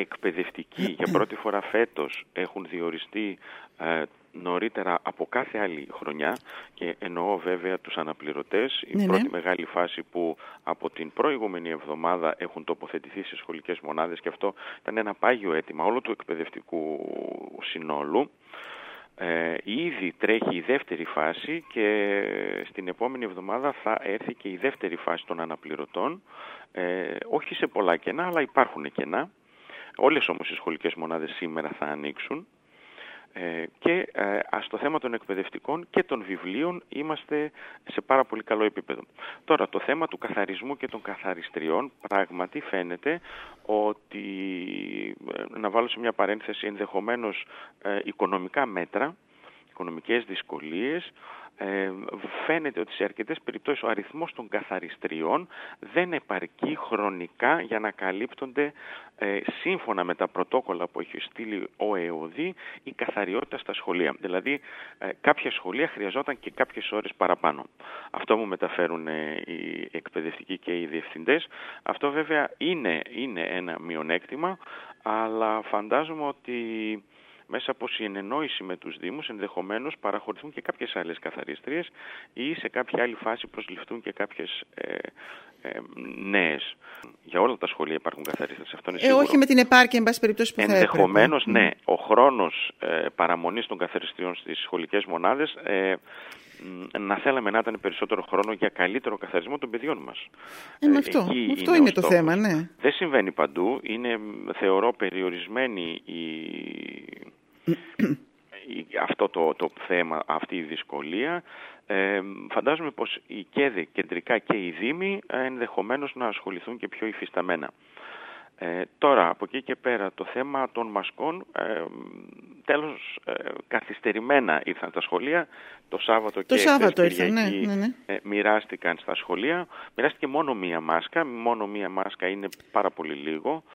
εκπαιδευτικοί για πρώτη φορά φέτος έχουν διοριστεί νωρίτερα από κάθε άλλη χρονιά, και εννοώ βέβαια τους αναπληρωτές. Η πρώτη μεγάλη φάση που από την προηγούμενη εβδομάδα έχουν τοποθετηθεί σε σχολικές μονάδες, και αυτό ήταν ένα πάγιο αίτημα όλου του εκπαιδευτικού συνόλου. Ήδη τρέχει η δεύτερη φάση και στην επόμενη εβδομάδα θα έρθει και η δεύτερη φάση των αναπληρωτών, όχι σε πολλά κενά, αλλά υπάρχουν κενά. Όλες όμως οι σχολικές μονάδες σήμερα θα ανοίξουν. Και στο θέμα των εκπαιδευτικών και των βιβλίων είμαστε σε πάρα πολύ καλό επίπεδο. Τώρα, το θέμα του καθαρισμού και των καθαριστριών, πράγματι φαίνεται ότι, να βάλω σε μια παρένθεση, ενδεχομένως οικονομικά μέτρα, οικονομικές δυσκολίες, φαίνεται ότι σε αρκετές περιπτώσεις ο αριθμός των καθαριστριών δεν επαρκεί χρονικά για να καλύπτονται σύμφωνα με τα πρωτόκολλα που έχει στείλει ο ΕΟΔΗ η καθαριότητα στα σχολεία. Δηλαδή κάποια σχολεία χρειαζόταν και κάποιες ώρες παραπάνω. Αυτό μου μεταφέρουν οι εκπαιδευτικοί και οι διευθυντές. Αυτό βέβαια είναι ένα μειονέκτημα, αλλά φαντάζομαι ότι μέσα από συνεννόηση με τους Δήμους ενδεχομένως παραχωρηθούν και κάποιες άλλες καθαρίστριες ή σε κάποια άλλη φάση προσληφθούν και κάποιες νέες. Για όλα τα σχολεία υπάρχουν καθαρίστριες, αυτό είναι σίγουρο. Όχι με την επάρκεια, εν πάση περιπτώσει, που θα έπρεπε. Ενδεχομένως, ναι. Ο χρόνος παραμονής των καθαριστριών στις σχολικές μονάδες να θέλαμε να ήταν περισσότερο χρόνο για καλύτερο καθαρισμό των παιδιών μας. Αυτό είναι το θέμα, ναι. Δεν συμβαίνει παντού. Είναι, θεωρώ, περιορισμένη αυτό το θέμα, αυτή η δυσκολία. Φαντάζομαι πως οι ΚΕΔ κεντρικά και οι Δήμοι ενδεχομένως να ασχοληθούν και πιο υφισταμένα. Τώρα, από εκεί και πέρα, το θέμα των μασκών, τέλος, καθυστερημένα ήρθαν στα σχολεία. Το Σάββατο και η Κυριακή μοιράστηκαν στα σχολεία. Μοιράστηκε μόνο μία μάσκα. Μόνο μία μάσκα είναι πάρα πολύ λίγο.